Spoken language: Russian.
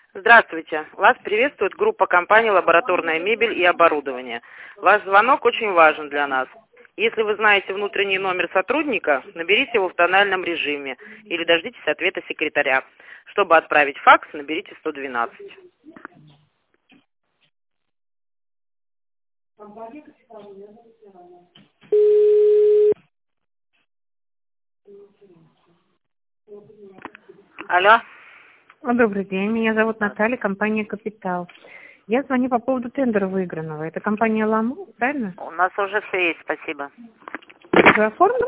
Здравствуйте. Вас приветствует группа компании «Лабораторная мебель и оборудование». Ваш звонок очень важен для нас. Если вы знаете внутренний номер сотрудника, наберите его в тональном режиме или дождитесь ответа секретаря. Чтобы отправить факс, наберите 112. Алло. Добрый день, меня зовут Наталья, компания «Капитал». Я звоню по поводу тендера выигранного. Это компания «Ламу», правильно? У нас уже все есть, спасибо. Вы оформили?